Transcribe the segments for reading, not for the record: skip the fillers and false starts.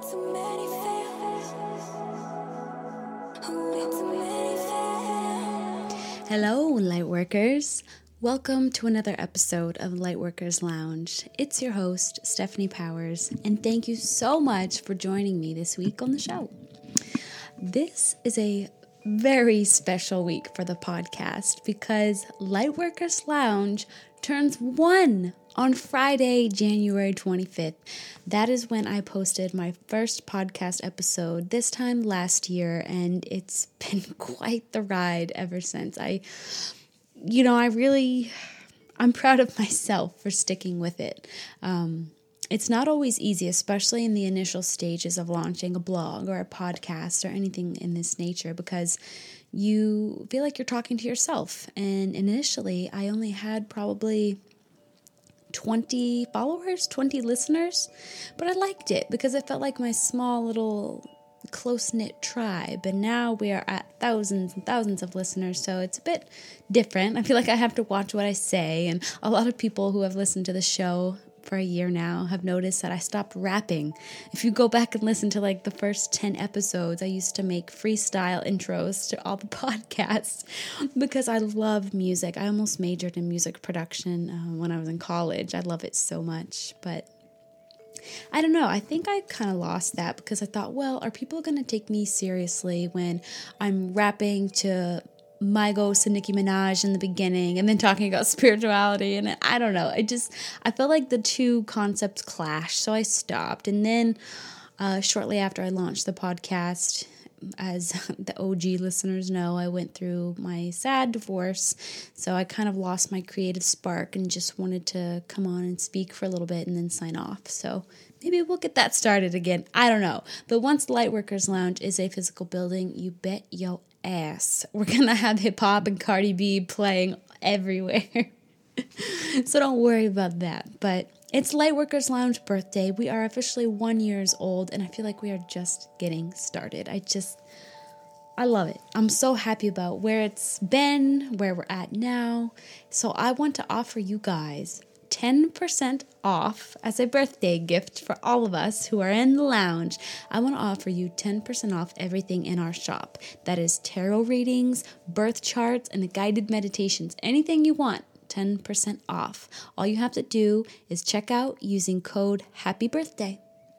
Hello, Lightworkers. Welcome to another episode of Lightworkers Lounge. It's your host, Stephanie Powers, and thank you so much for joining me this week on the show. This is a very special week for the podcast because Lightworkers Lounge turns 1 on Friday, January 25th. That is when I posted my first podcast episode, this time last year, and it's been quite the ride ever since. I'm proud of myself for sticking with it. It's not always easy, especially in the initial stages of launching a blog or a podcast or anything in this nature, because you feel like you're talking to yourself. And initially, I only had probably 20 followers, 20 listeners, but I liked it because it felt like my small little close-knit tribe, and now we are at thousands and thousands of listeners, so it's a bit different. I feel like I have to watch what I say, and a lot of people who have listened to the show for a year now have noticed that I stopped rapping. If you go back and listen to like the first 10 episodes, I used to make freestyle intros to all the podcasts because I love music. I almost majored in music production when I was in college. I love it so much, but I don't know. I think I kind of lost that because I thought, well, are people going to take me seriously when I'm rapping to Migos and Nicki Minaj in the beginning and then talking about spirituality? And I don't know. I felt like the two concepts clashed, so I stopped. And then shortly after I launched the podcast, as the OG listeners know, I went through my sad divorce, so I kind of lost my creative spark and just wanted to come on and speak for a little bit and then sign off. So maybe we'll get that started again. I don't know. But once Lightworkers Lounge is a physical building, you bet your ass we're going to have hip-hop and Cardi B playing everywhere. So don't worry about that. But it's Lightworkers Lounge birthday. We are officially 1 year old, and I feel like we are just getting started. I love it. I'm so happy about where it's been, where we're at now. So I want to offer you guys 10% off as a birthday gift for all of us who are in the lounge. I want to offer you 10% off everything in our shop. That is tarot readings, birth charts, and guided meditations. Anything you want. 10% off. All you have to do is check out using code HAPPYBIRTHDAY.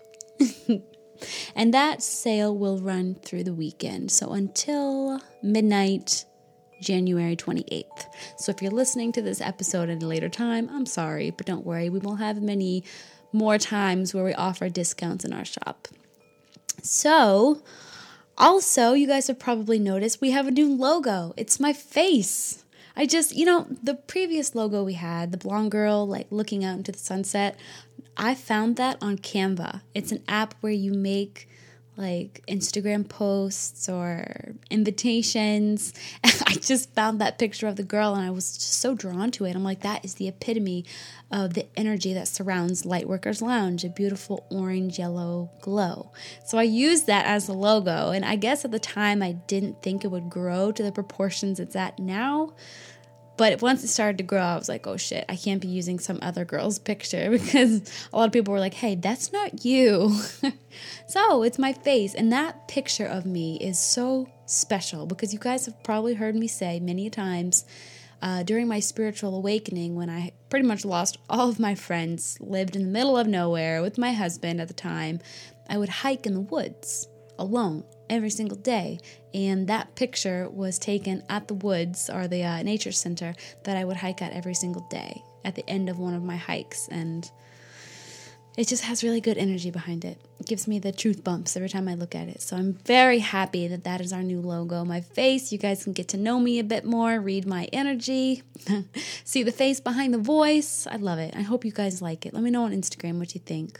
And that sale will run through the weekend. So until midnight, January 28th. So if you're listening to this episode at a later time, I'm sorry, but don't worry. We won't have many more times where we offer discounts in our shop. So also, you guys have probably noticed we have a new logo. It's my face. The previous logo we had, the blonde girl, like looking out into the sunset, I found that on Canva. It's an app where you make like Instagram posts or invitations. I just found that picture of the girl and I was just so drawn to it. I'm like, that is the epitome of the energy that surrounds Lightworkers Lounge, a beautiful orange yellow glow. So I used that as the logo, and I guess at the time I didn't think it would grow to the proportions it's at now. But once it started to grow, I was like, oh shit, I can't be using some other girl's picture, because a lot of people were like, hey, that's not you. So it's my face. And that picture of me is so special because you guys have probably heard me say many times during my spiritual awakening, when I pretty much lost all of my friends, lived in the middle of nowhere with my husband at the time, I would hike in the woods alone every single day. And that picture was taken at the woods, or the nature center that I would hike at every single day at the end of one of my hikes. And it just has really good energy behind it. It gives me the truth bumps every time I look at it. So I'm very happy that that is our new logo. My face, you guys can get to know me a bit more, read my energy, see the face behind the voice. I love it. I hope you guys like it. Let me know on Instagram what you think.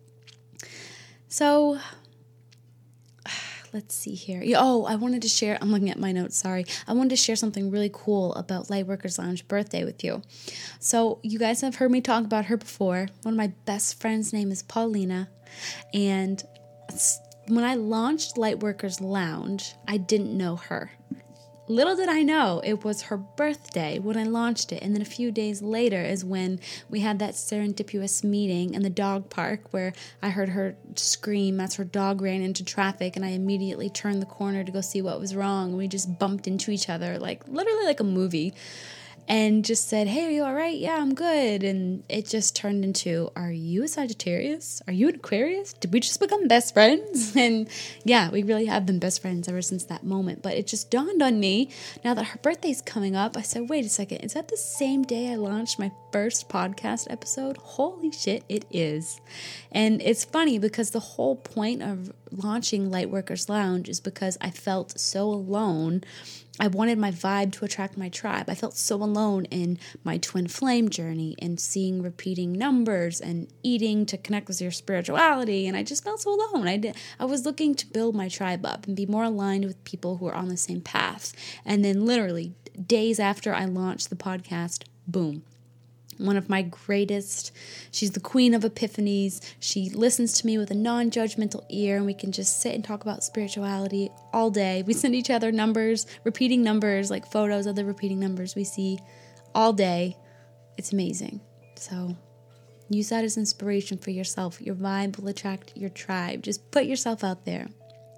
So let's see here. I wanted to share, I'm looking at my notes, sorry. I wanted to share something really cool about Lightworkers Lounge birthday with you. So you guys have heard me talk about her before. One of my best friends' name is Paulina. And when I launched Lightworkers Lounge, I didn't know her. Little did I know it was her birthday when I launched it. And then a few days later is when we had that serendipitous meeting in the dog park where I heard her scream as her dog ran into traffic, and I immediately turned the corner to go see what was wrong. And we just bumped into each other, like literally like a movie, and just said, "Hey, are you all right?" "Yeah, I'm good." And it just turned into, "Are you a Sagittarius? Are you an Aquarius? Did we just become best friends?" And yeah, we really have been best friends ever since that moment. But it just dawned on me, now that her birthday's coming up, I said, wait a second, is that the same day I launched my first podcast episode? Holy shit, it is. And it's funny because the whole point of launching Lightworkers Lounge is because I felt so alone. I wanted my vibe to attract my tribe. I felt so alone in my twin flame journey and seeing repeating numbers and eating to connect with your spirituality. And I just felt so alone. I was looking to build my tribe up and be more aligned with people who are on the same path. And then literally days after I launched the podcast, boom. One of my greatest, she's the queen of epiphanies. She listens to me with a non-judgmental ear, and we can just sit and talk about spirituality all day. We send each other numbers, repeating numbers, like photos of the repeating numbers we see all day. It's amazing. So use that as inspiration for yourself. Your vibe will attract your tribe. Just put yourself out there.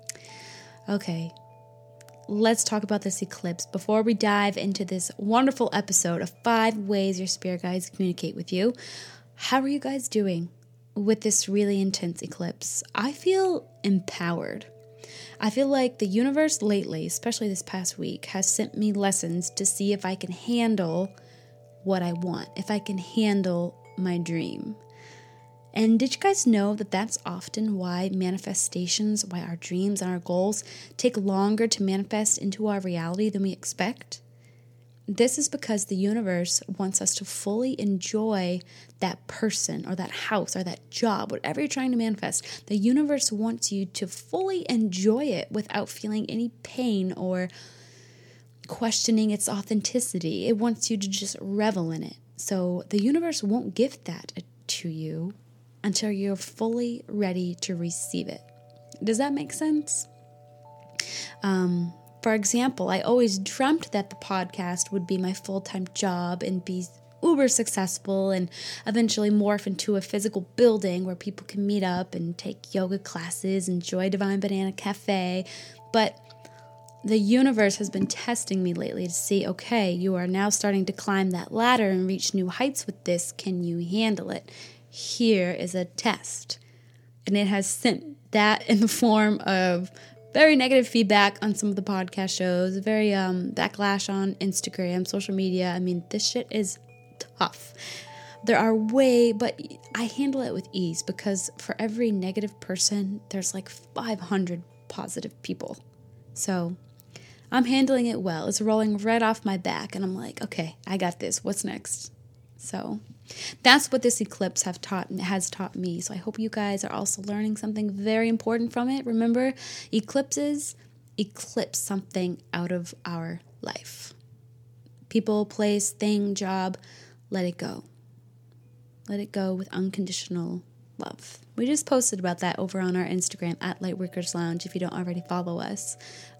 Okay. Let's talk about this eclipse before we dive into this wonderful episode of 5 ways your spirit guides communicate with you. How are you guys doing with this really intense eclipse? I feel empowered. I feel like the universe lately, especially this past week, has sent me lessons to see if I can handle what I want, if I can handle my dream. And did you guys know that that's often why manifestations, why our dreams and our goals take longer to manifest into our reality than we expect? This is because the universe wants us to fully enjoy that person or that house or that job, whatever you're trying to manifest. The universe wants you to fully enjoy it without feeling any pain or questioning its authenticity. It wants you to just revel in it. So the universe won't gift that to you until you're fully ready to receive it. Does that make sense? For example, I always dreamt that the podcast would be my full-time job and be uber successful and eventually morph into a physical building where people can meet up and take yoga classes, enjoy Divine Banana Cafe. But the universe has been testing me lately to see, okay, you are now starting to climb that ladder and reach new heights with this. Can you handle it? Here is a test. And it has sent that in the form of very negative feedback on some of the podcast shows, very backlash on Instagram, social media. I mean, this shit is tough. But I handle it with ease because for every negative person, there's like 500 positive people. So I'm handling it well. It's rolling right off my back, and I'm like, okay, I got this. What's next? So that's what this eclipse has taught me. So I hope you guys are also learning something very important from it. Remember, eclipses eclipse something out of our life. People, place, thing, job, let it go. Let it go with unconditional love. We just posted about that over on our Instagram at Lightworkers Lounge if you don't already follow us.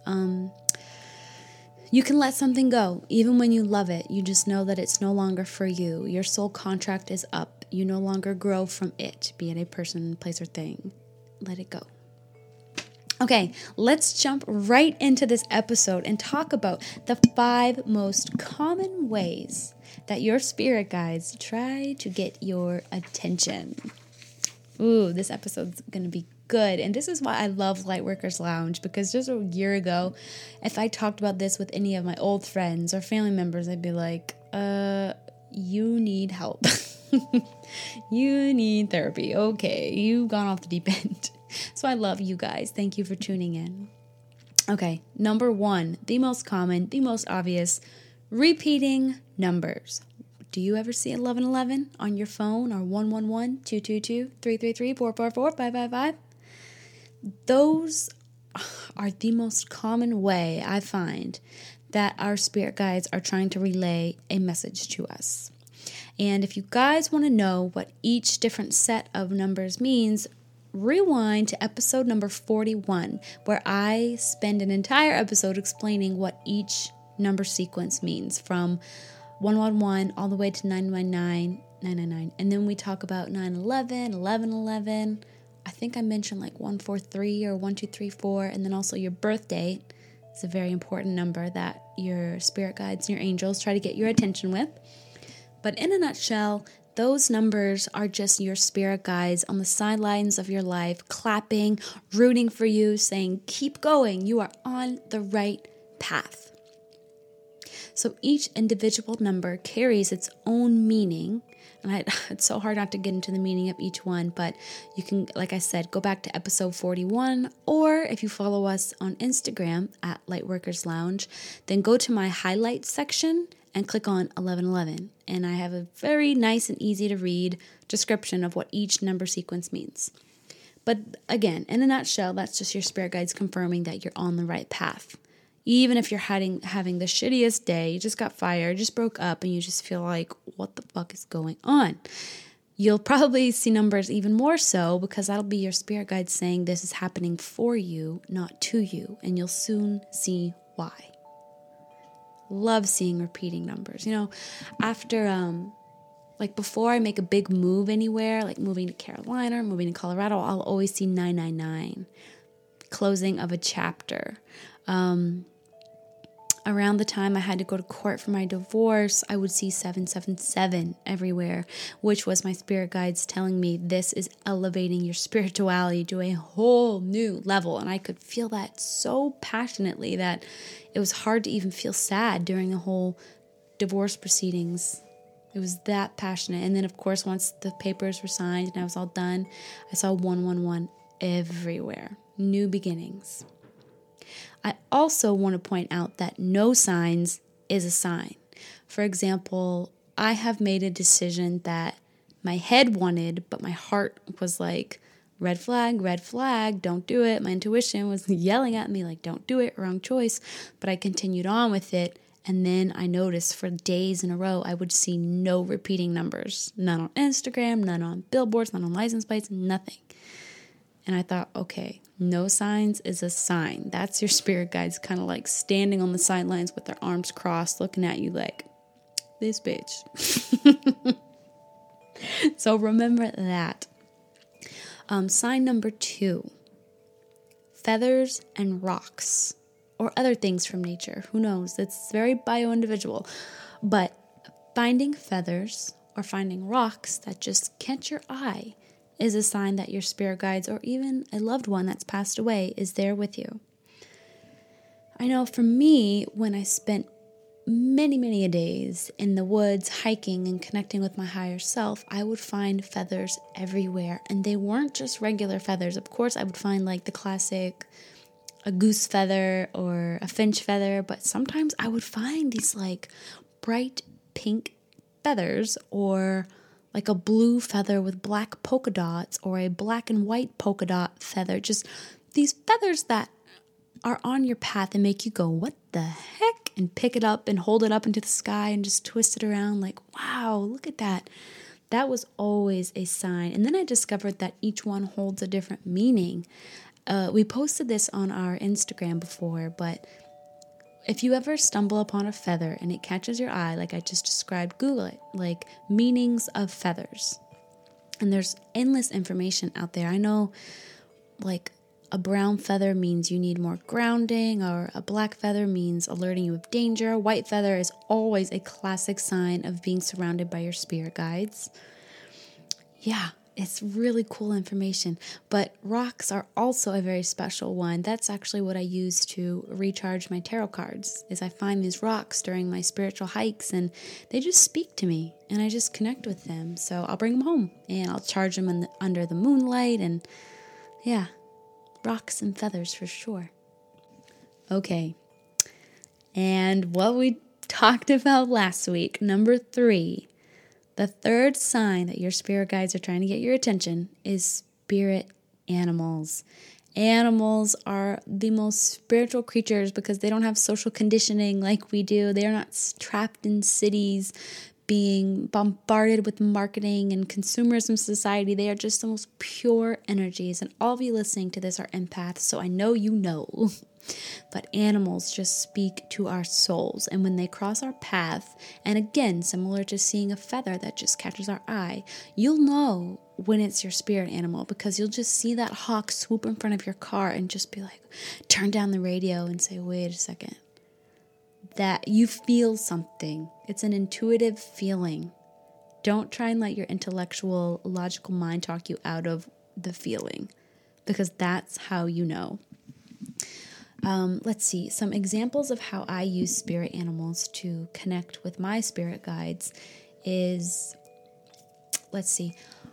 You can let something go, even when you love it. You just know that it's no longer for you. Your soul contract is up. You no longer grow from it, be it a person, place, or thing. Let it go. Okay, let's jump right into this episode and talk about the 5 most common ways that your spirit guides try to get your attention. Ooh, this episode's going to be good. And this is why I love Lightworkers Lounge, because just a year ago, if I talked about this with any of my old friends or family members, I'd be like, you need help. You need therapy. Okay, you've gone off the deep end. So I love you guys. Thank you for tuning in. Okay, number 1, the most common, the most obvious, repeating numbers. Do you ever see 1111 on your phone, or 111, 222, 333, 444, 555? Those are the most common way I find that our spirit guides are trying to relay a message to us. And if you guys want to know what each different set of numbers means, rewind to episode number 41, where I spend an entire episode explaining what each number sequence means, from 111 all the way to 999, 999. And then we talk about 911, 1111. I think I mentioned like 143 or 1234. And then also your birth date is a very important number that your spirit guides and your angels try to get your attention with. But in a nutshell, those numbers are just your spirit guides on the sidelines of your life, clapping, rooting for you, saying, keep going, you are on the right path. So each individual number carries its own meaning. And it's so hard not to get into the meaning of each one, but you can, like I said, go back to episode 41, or if you follow us on Instagram at Lightworkers Lounge, then go to my highlights section and click on 1111. And I have a very nice and easy to read description of what each number sequence means. But again, in a nutshell, that's just your spirit guides confirming that you're on the right path. Even if you're having the shittiest day, you just got fired, just broke up, and you just feel like, what the fuck is going on? You'll probably see numbers even more so, because that'll be your spirit guides saying this is happening for you, not to you. And you'll soon see why. Love seeing repeating numbers. You know, after, like before I make a big move anywhere, like moving to Carolina or moving to Colorado, I'll always see 999, closing of a chapter. Around the time I had to go to court for my divorce, I would see 777 everywhere, which was my spirit guides telling me this is elevating your spirituality to a whole new level. And I could feel that so passionately that it was hard to even feel sad during the whole divorce proceedings. It was that passionate. And then, of course, once the papers were signed and I was all done, I saw 111 everywhere. New beginnings. I also want to point out that no signs is a sign. For example, I have made a decision that my head wanted, but my heart was like, red flag, don't do it. My intuition was yelling at me like, don't do it, wrong choice. But I continued on with it. And then I noticed for days in a row, I would see no repeating numbers. None on Instagram, none on billboards, none on license plates, nothing. And I thought, okay, no signs is a sign. That's your spirit guides kind of like standing on the sidelines with their arms crossed, looking at you like, this bitch. So remember that. Sign number 2, feathers and rocks, or other things from nature. Who knows? It's very bio-individual. But finding feathers or finding rocks that just catch your eye is a sign that your spirit guides or even a loved one that's passed away is there with you. I know for me, when I spent many days in the woods hiking and connecting with my higher self, I would find feathers everywhere. And they weren't just regular feathers. Of course, I would find like the classic, a goose feather or a finch feather, but sometimes I would find these like bright pink feathers, or like a blue feather with black polka dots, or a black and white polka dot feather. Just these feathers that are on your path and make you go, what the heck? And pick it up and hold it up into the sky and just twist it around like, wow, look at that. That was always a sign. And then I discovered that each one holds a different meaning. We posted this on our Instagram before, but if you ever stumble upon a feather and it catches your eye, like I just described, Google it, like meanings of feathers. And there's endless information out there. I know like a brown feather means you need more grounding, or a black feather means alerting you of danger. A white feather is always a classic sign of being surrounded by your spirit guides. Yeah, it's really cool information. But rocks are also a very special one. That's actually what I use to recharge my tarot cards, is I find these rocks during my spiritual hikes and they just speak to me and I just connect with them. So I'll bring them home and I'll charge them under the moonlight, and yeah, rocks and feathers for sure. Okay. And what we talked about last week, number 3, the third sign that your spirit guides are trying to get your attention is spirit animals. Animals are the most spiritual creatures because they don't have social conditioning like we do. They are not trapped in cities being bombarded with marketing and consumerism society. They are just the most pure energies. And all of you listening to this are empaths, so I know you know. But animals just speak to our souls. And when they cross our path, and again, similar to seeing a feather that just catches our eye, you'll know when it's your spirit animal, because you'll just see that hawk swoop in front of your car and just be like, turn down the radio and say, wait a second. That you feel something. It's an intuitive feeling. Don't try and let your intellectual, logical mind talk you out of the feeling, because that's how you know. Let's see, some examples of how I use spirit animals to connect with my spirit guides is, let's see,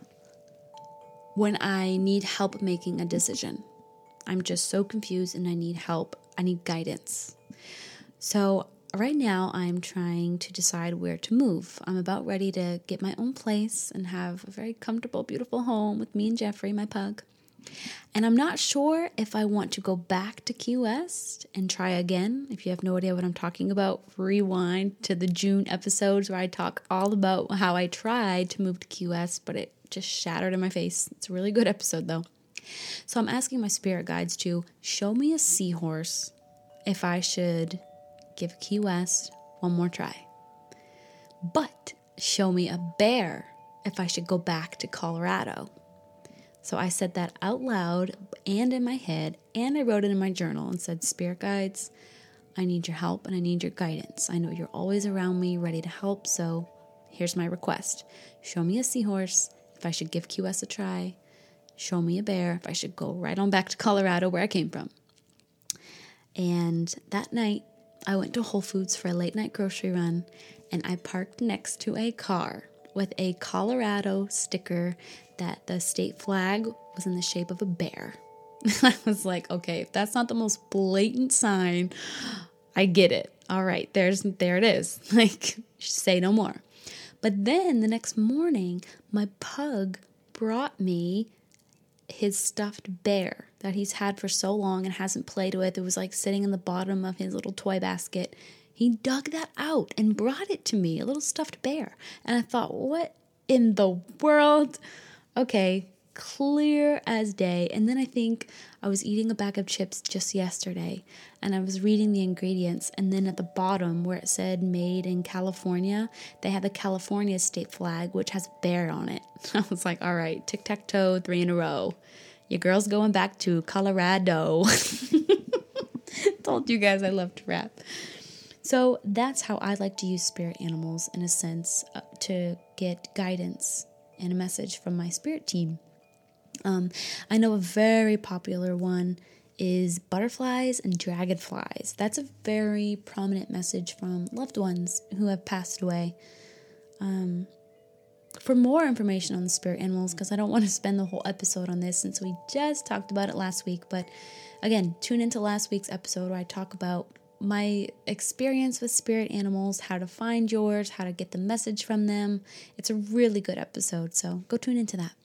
when I need help making a decision. I'm just so confused and I need help. I need guidance. So right now I'm trying to decide where to move. I'm about ready to get my own place and have a very comfortable, beautiful home with me and Jeffrey, my pug. And I'm not sure if I want to go back to Key West and try again. If you have no idea what I'm talking about, rewind to the June episodes where I talk all about how I tried to move to Key West, but it just shattered in my face. It's a really good episode though. So I'm asking my spirit guides to show me a seahorse if I should give Key West one more try. But show me a bear if I should go back to Colorado. So I said that out loud and in my head, and I wrote it in my journal and said, Spirit guides, I need your help and I need your guidance. I know you're always around me, ready to help, so here's my request. Show me a seahorse if I should give Key West a try. Show me a bear if I should go right on back to Colorado where I came from. And that night, I went to Whole Foods for a late night grocery run, and I parked next to a car with a Colorado sticker that the state flag was in the shape of a bear. I was like, okay, if that's not the most blatant sign, I get it. All right, there it is. Like, say no more. But then the next morning, my pug brought me his stuffed bear that he's had for so long and hasn't played with. It was like sitting in the bottom of his little toy basket. He dug that out and brought it to me, a little stuffed bear. And I thought, what in the world? Okay, clear as day. And then I think I was eating a bag of chips just yesterday, and I was reading the ingredients, and then at the bottom where it said made in California, they had the California state flag, which has a bear on it. I was like, all right, tic-tac-toe, 3 in a row. Your girl's going back to Colorado. Told you guys I love to rap. So that's how I like to use spirit animals, in a sense, to get guidance and a message from my spirit team. I know a very popular one is butterflies and dragonflies. That's a very prominent message from loved ones who have passed away. For more information on the spirit animals, because I don't want to spend the whole episode on this since we just talked about it last week, but again, tune into last week's episode where I talk about my experience with spirit animals, how to find yours, how to get the message from them. It's a really good episode, so go tune into that.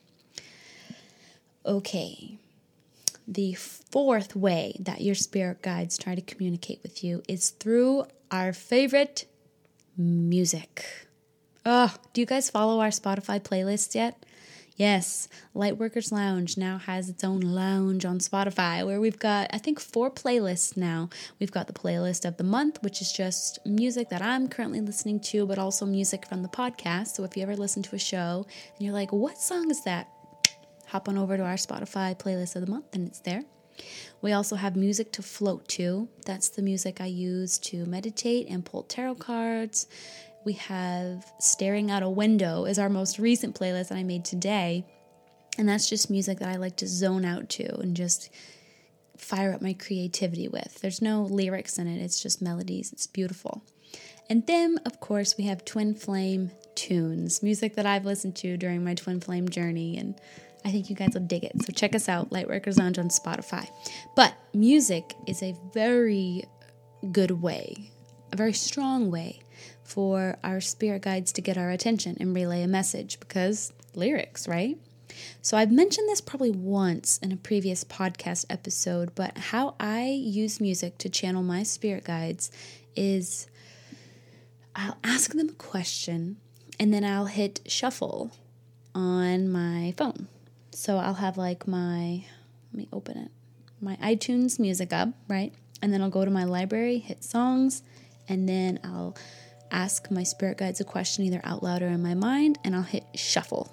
Okay, the fourth way that your spirit guides try to communicate with you is through our favorite, music. Oh, do you guys follow our Spotify playlists yet? Yes, Lightworkers Lounge now has its own lounge on Spotify where we've got, I think, 4 playlists now. We've got the playlist of the month, which is just music that I'm currently listening to, but also music from the podcast. So if you ever listen to a show and you're like, what song is that? Hop on over to our Spotify playlist of the month and it's there. We also have music to float to. That's the music I use to meditate and pull tarot cards. We have Staring Out a Window is our most recent playlist that I made today. And that's just music that I like to zone out to and just fire up my creativity with. There's no lyrics in it. It's just melodies. It's beautiful. And then, of course, we have Twin Flame tunes, music that I've listened to during my Twin Flame journey. And I think you guys will dig it. So check us out, Lightworkers Lounge on Spotify. But music is a very good way, a very strong way for our spirit guides to get our attention and relay a message, because lyrics, right? So I've mentioned this probably once in a previous podcast episode, but how I use music to channel my spirit guides is I'll ask them a question and then I'll hit shuffle on my phone. So I'll have like let me open it, my iTunes music up, right? And then I'll go to my library, hit songs, and then I'll ask my spirit guides a question either out loud or in my mind, and I'll hit shuffle.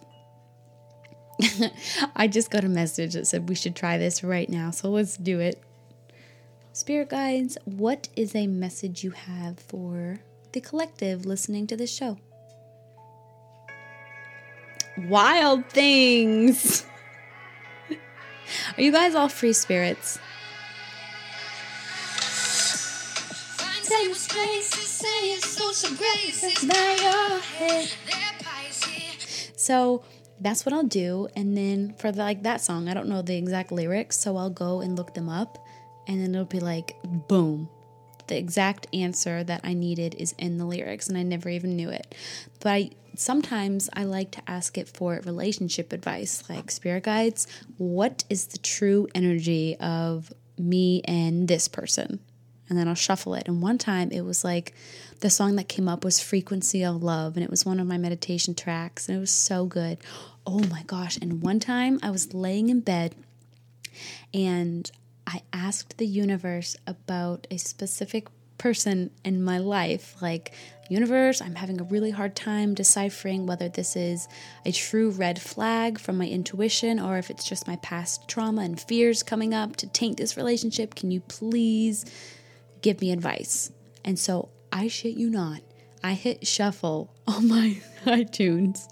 I just got a message that said we should try this right now, so let's do it. Spirit guides, what is a message you have for the collective listening to this show? Wild things! Are you guys all free spirits? So that's what I'll do, and then for that song, I don't know the exact lyrics, so I'll go and look them up, and then it'll be like, boom, the exact answer that I needed is in the lyrics, and I never even knew it. But sometimes I like to ask it for relationship advice, like, spirit guides, what is the true energy of me and this person? And then I'll shuffle it. And one time it was like the song that came up was Frequency of Love, and it was one of my meditation tracks, and it was so good. Oh my gosh. And one time I was laying in bed and I asked the universe about a specific person in my life, like, universe, I'm having a really hard time deciphering whether this is a true red flag from my intuition or if it's just my past trauma and fears coming up to taint this relationship. Can you please give me advice? And so I shit you not, I hit shuffle on my iTunes,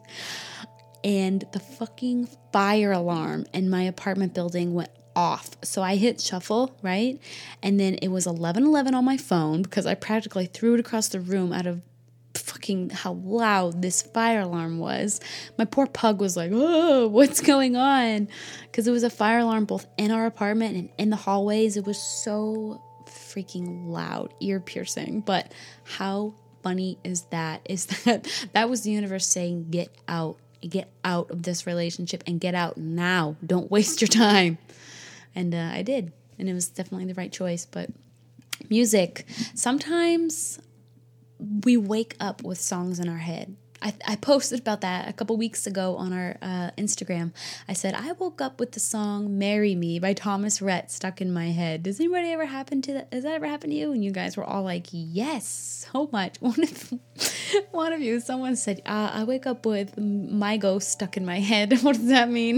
and the fucking fire alarm in my apartment building went off. So I hit shuffle, right? And then it was 11:11 on my phone because I practically threw it across the room out of fucking how loud this fire alarm was. My poor pug was like, oh, what's going on? Because it was a fire alarm both in our apartment and in the hallways. It was so freaking loud, ear piercing. But how funny is that? That was the universe saying, get out of this relationship and get out now. Don't waste your time. And I did. And it was definitely the right choice. But music, sometimes we wake up with songs in our head. I posted about that a couple weeks ago on our Instagram. I said, I woke up with the song Marry Me by Thomas Rhett stuck in my head. Does anybody ever happen to that? Has that ever happened to you? And you guys were all like, yes, so much. One of you, someone said, I wake up with My Ghost stuck in my head. What does that mean?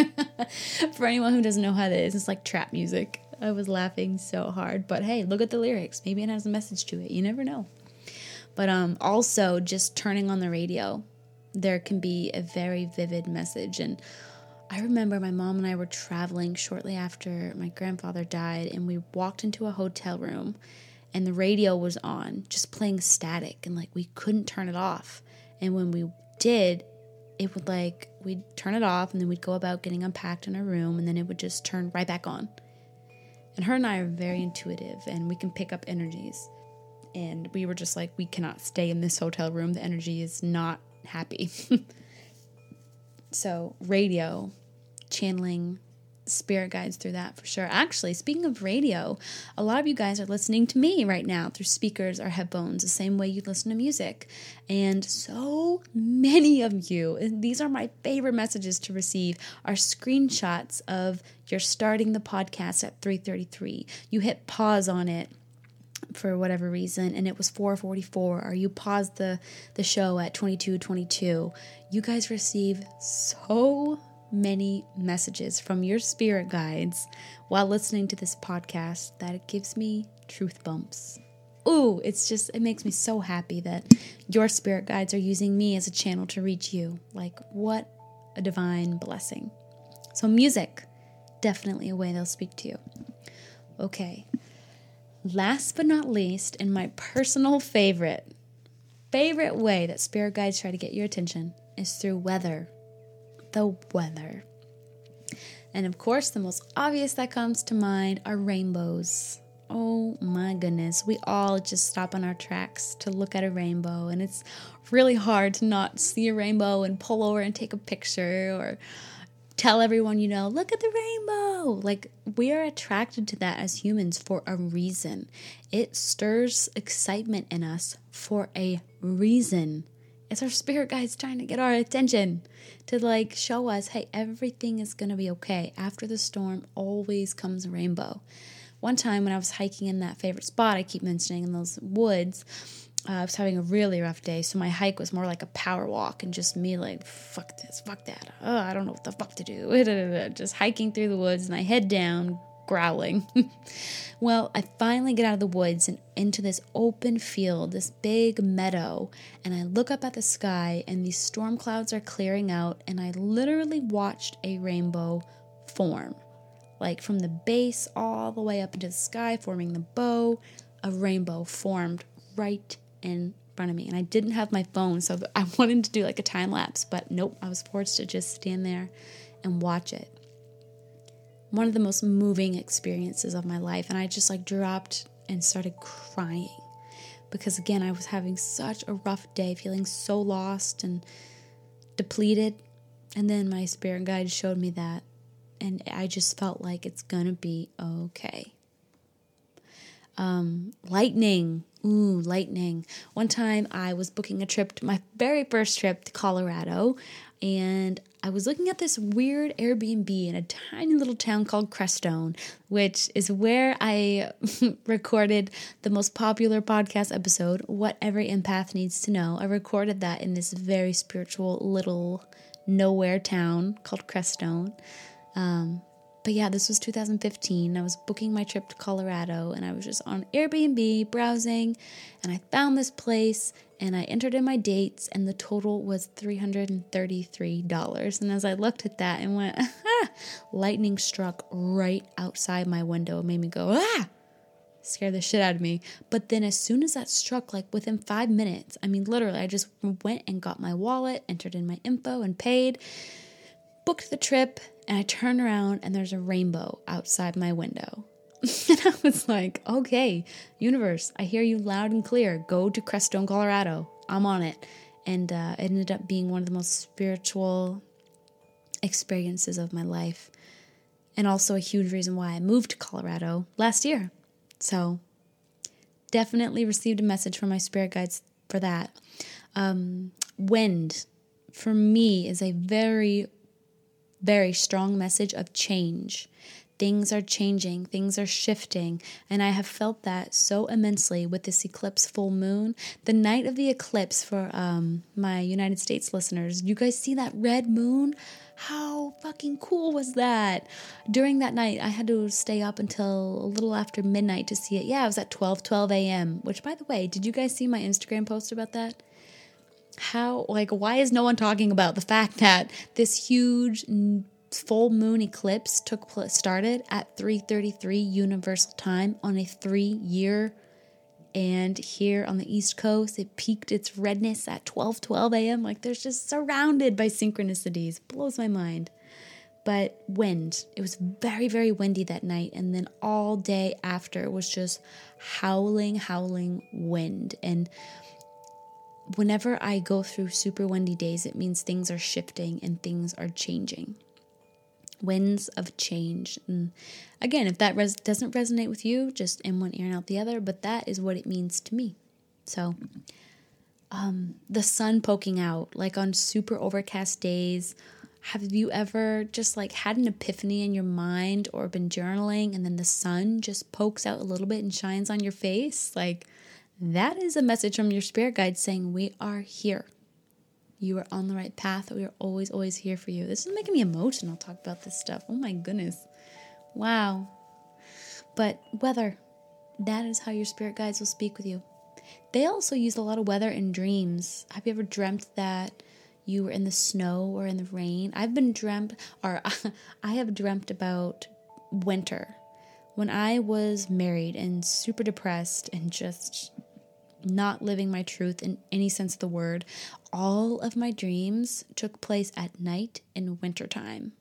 For anyone who doesn't know how that is, it's like trap music. I was laughing so hard. But hey, look at the lyrics. Maybe it has a message to it. You never know. But also just turning on the radio, there can be a very vivid message. And I remember my mom and I were traveling shortly after my grandfather died, and we walked into a hotel room and the radio was on, just playing static, and like we couldn't turn it off. And when we did, it would we'd turn it off and then we'd go about getting unpacked in our room, and then it would just turn right back on. And her and I are very intuitive, and we can pick up energies. And we were just like, we cannot stay in this hotel room. The energy is not happy. So radio, channeling spirit guides through that for sure. Actually, speaking of radio, a lot of you guys are listening to me right now through speakers or headphones, the same way you listen to music. And so many of you, and these are my favorite messages to receive, are screenshots of you're starting the podcast at 3:33. You hit pause on it for whatever reason, and it was 4:44, or you paused the show at 22:22. You guys receive so many messages from your spirit guides while listening to this podcast that it gives me truth bumps. Ooh, it makes me so happy that your spirit guides are using me as a channel to reach you. Like, what a divine blessing. So music, definitely a way they'll speak to you. Okay. Last but not least, and my personal favorite way that spirit guides try to get your attention is through weather. The weather. And of course, the most obvious that comes to mind are rainbows. Oh my goodness. We all just stop on our tracks to look at a rainbow, and it's really hard to not see a rainbow and pull over and take a picture or tell everyone, look at the rainbow. Like, we are attracted to that as humans for a reason. It stirs excitement in us for a reason. It's our spirit guides trying to get our attention to show us, hey, everything is going to be okay. After the storm always comes a rainbow. one time when I was hiking in that favorite spot I keep mentioning in those woods, I was having a really rough day, so my hike was more like a power walk and just me like, fuck this, fuck that. Oh, I don't know what the fuck to do. Just hiking through the woods, and I head down, growling. Well, I finally get out of the woods and into this open field, this big meadow, and I look up at the sky, and these storm clouds are clearing out, and I literally watched a rainbow form. Like from the base all the way up into the sky, forming the bow, a rainbow formed right in front of me. And I didn't have my phone, so I wanted to do like a time lapse, but nope, I was forced to just stand there and watch it. One of the most moving experiences of my life, and I just like dropped and started crying because again, I was having such a rough day, feeling so lost and depleted, and then my spirit guide showed me that, and I just felt like it's gonna be okay. Lightning. Ooh, lightning. One time I was booking a trip to my very first trip to Colorado, and I was looking at this weird Airbnb in a tiny little town called Crestone, which is where I recorded the most popular podcast episode, What Every Empath Needs to Know. I recorded that in this very spiritual little nowhere town called Crestone. But yeah, this was 2015. I was booking my trip to Colorado, and I was just on Airbnb browsing, and I found this place, and I entered in my dates, and the total was $333. And as I looked at that and went, lightning struck right outside my window. It made me go, scared the shit out of me. But then as soon as that struck, like within 5 minutes, I mean, literally, I just went and got my wallet, entered in my info, and paid, booked the trip, and I turned around and there's a rainbow outside my window. And I was like, okay, universe, I hear you loud and clear. Go to Crestone, Colorado. I'm on it. And it ended up being one of the most spiritual experiences of my life. And also a huge reason why I moved to Colorado last year. So definitely received a message from my spirit guides for that. Wind, for me, is a very strong message of change. Things are changing, things are shifting, and I have felt that so immensely with this eclipse full moon. The night of the eclipse, for my United States listeners, you guys see that red moon? How fucking cool was that? During that night, I had to stay up until a little after midnight to see it. Yeah, it was at 12 a.m., which, by the way, did you guys see my Instagram post about that? Why is no one talking about the fact that this huge full moon eclipse started at 3:33 Universal Time on a 3-year, and here on the East Coast, it peaked its redness at 12 a.m. Like, there's just surrounded by synchronicities. Blows my mind. But wind. It was very, very windy that night, and then all day after, it was just howling wind. And whenever I go through super windy days, it means things are shifting and things are changing. Winds of change. And again, if that doesn't resonate with you, just in one ear and out the other, but that is what it means to me. So, the sun poking out, like on super overcast days. Have you ever just like had an epiphany in your mind or been journaling and then the sun just pokes out a little bit and shines on your face? Like, that is a message from your spirit guide saying, we are here. You are on the right path. We are always, always here for you. This is making me emotional, talk about this stuff. Oh my goodness. Wow. But weather, that is how your spirit guides will speak with you. They also use a lot of weather in dreams. Have you ever dreamt that you were in the snow or in the rain? I have dreamt about winter. When I was married and super depressed and just not living my truth in any sense of the word, all of my dreams took place at night in wintertime.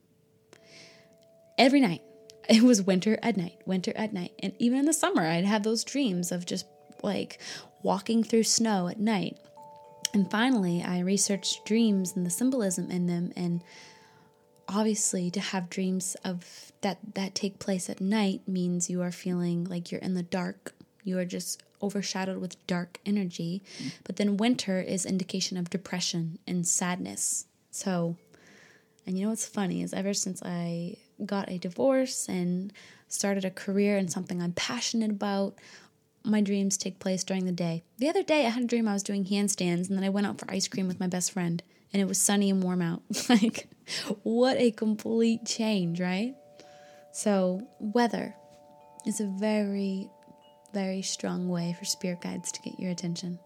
Every night. It was winter at night. And even in the summer, I'd have those dreams of just like walking through snow at night. And finally, I researched dreams and the symbolism in them. And obviously, to have dreams of that take place at night means you are feeling like you're in the dark. You are just overshadowed with dark energy. But then winter is indication of depression and sadness. So, and you know what's funny is ever since I got a divorce and started a career in something I'm passionate about, my dreams take place during the day. The other day I had a dream I was doing handstands, and then I went out for ice cream with my best friend, and it was sunny and warm out. Like, what a complete change, right? So weather is a very, very strong way for spirit guides to get your attention.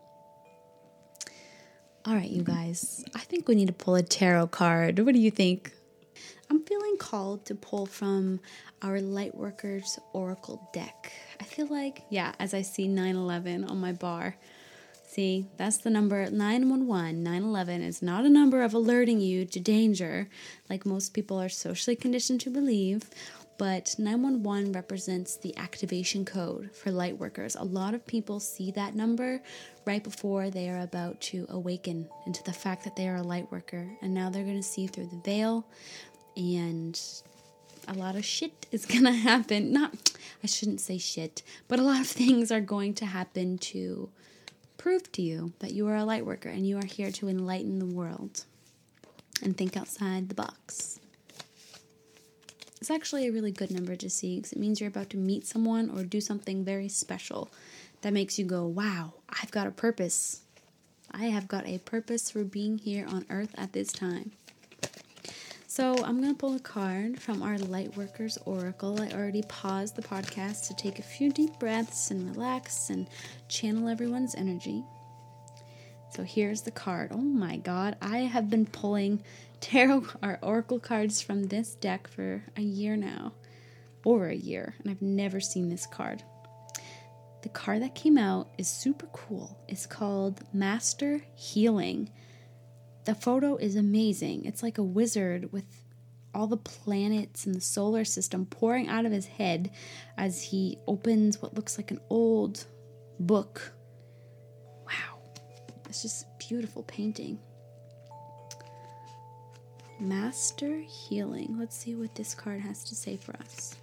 All right, you guys, I think we need to pull a tarot card. What do you think? I'm feeling called to pull from our Lightworkers Oracle deck. I feel like, as I see 911 on my bar. See, that's the number 911. 911 is not a number of alerting you to danger, like most people are socially conditioned to believe, but 911 represents the activation code for Lightworkers. A lot of people see that number right before they are about to awaken into the fact that they are a Lightworker, and now they're going to see through the veil, and a lot of shit is going to happen. I shouldn't say shit, but a lot of things are going to happen to prove to you that you are a Lightworker and you are here to enlighten the world and think outside the box. It's actually a really good number to see because it means you're about to meet someone or do something very special that makes you go, wow, I've got a purpose. I have got a purpose for being here on earth at this time. So I'm going to pull a card from our Lightworkers Oracle. I already paused the podcast to take a few deep breaths and relax and channel everyone's energy. So here's the card. Oh my God, I have been pulling tarot or oracle cards from this deck for a year now. Over a year, and I've never seen this card. The card that came out is super cool. It's called Master Healing. The photo is amazing. It's like a wizard with all the planets in the solar system pouring out of his head as he opens what looks like an old book. Wow. It's just a beautiful painting. Master Healing. Let's see what this card has to say for us.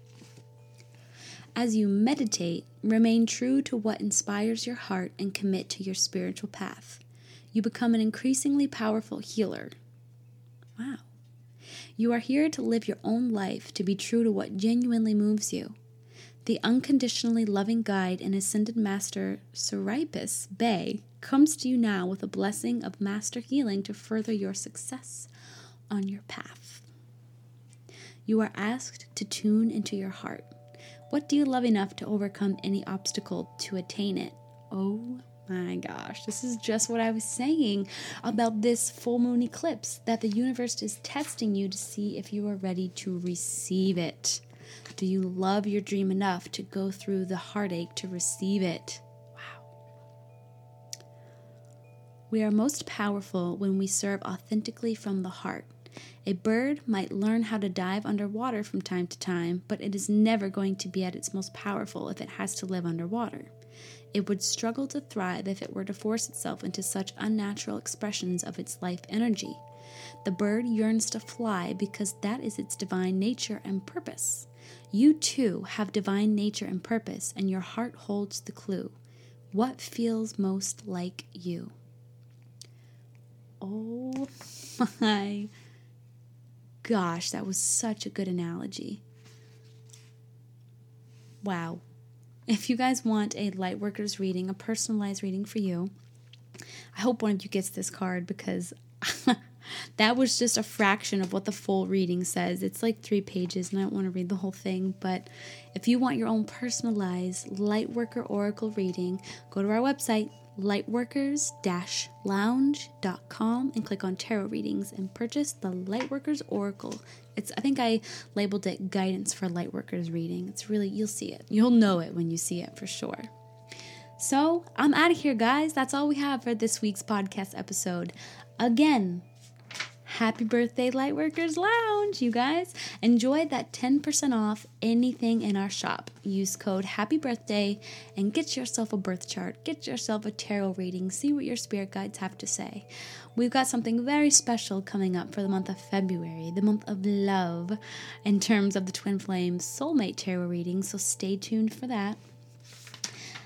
As you meditate, remain true to what inspires your heart and commit to your spiritual path. You become an increasingly powerful healer. Wow. You are here to live your own life, to be true to what genuinely moves you. The unconditionally loving guide and ascended master Serapis Bey comes to you now with a blessing of master healing to further your success on your path. You are asked to tune into your heart. What do you love enough to overcome any obstacle to attain it? Oh my gosh, this is just what I was saying about this full moon eclipse, that the universe is testing you to see if you are ready to receive it. Do you love your dream enough to go through the heartache to receive it? Wow. We are most powerful when we serve authentically from the heart. A bird might learn how to dive underwater from time to time, but it is never going to be at its most powerful if it has to live underwater. It would struggle to thrive if it were to force itself into such unnatural expressions of its life energy. The bird yearns to fly because that is its divine nature and purpose. You too have divine nature and purpose, and your heart holds the clue. What feels most like you? Oh my gosh, that was such a good analogy. Wow. If you guys want a Lightworkers reading, a personalized reading for you, I hope one of you gets this card because that was just a fraction of what the full reading says. It's like 3 pages and I don't want to read the whole thing, but if you want your own personalized Lightworker Oracle reading, go to our website, lightworkers-lounge.com, and click on tarot readings and purchase the Lightworkers Oracle. I think I labeled it guidance for Lightworkers reading. It's really, you'll see it. You'll know it when you see it for sure. So I'm out of here, guys. That's all we have for this week's podcast episode. Again, happy birthday, Lightworkers Lounge, you guys. Enjoy that 10% off anything in our shop. Use code Happy Birthday and get yourself a birth chart. Get yourself a tarot reading. See what your spirit guides have to say. We've got something very special coming up for the month of February, the month of love, in terms of the Twin Flames Soulmate Tarot reading, so stay tuned for that.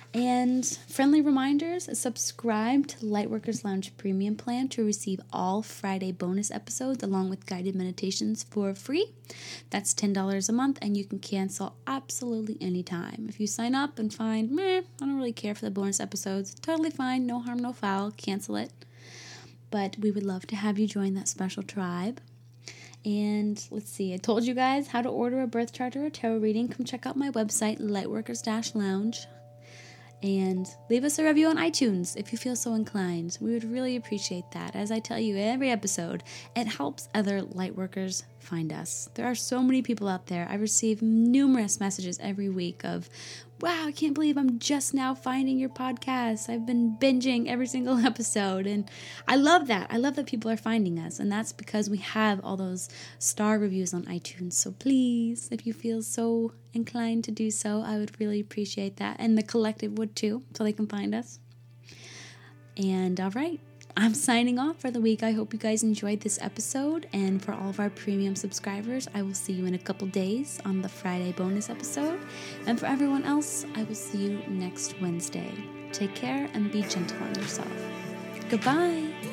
And friendly reminders, subscribe to Lightworkers Lounge Premium Plan to receive all Friday bonus episodes along with guided meditations for free. That's $10 a month, and you can cancel absolutely anytime. If you sign up and find, I don't really care for the bonus episodes, totally fine, no harm, no foul, cancel it. But we would love to have you join that special tribe. And let's see, I told you guys how to order a birth chart or a tarot reading. Come check out my website, Lightworkers-Lounge. And leave us a review on iTunes if you feel so inclined. We would really appreciate that. As I tell you every episode, it helps other lightworkers find us. There are so many people out there. I receive numerous messages every week of, wow, I can't believe I'm just now finding your podcast. I've been binging every single episode. And I love that. I love that people are finding us. And that's because we have all those star reviews on iTunes. So please, if you feel so inclined to do so, I would really appreciate that. And the collective would too, so they can find us. And all right, I'm signing off for the week. I hope you guys enjoyed this episode. And for all of our premium subscribers, I will see you in a couple days on the Friday bonus episode. And for everyone else, I will see you next Wednesday. Take care and be gentle on yourself. Goodbye.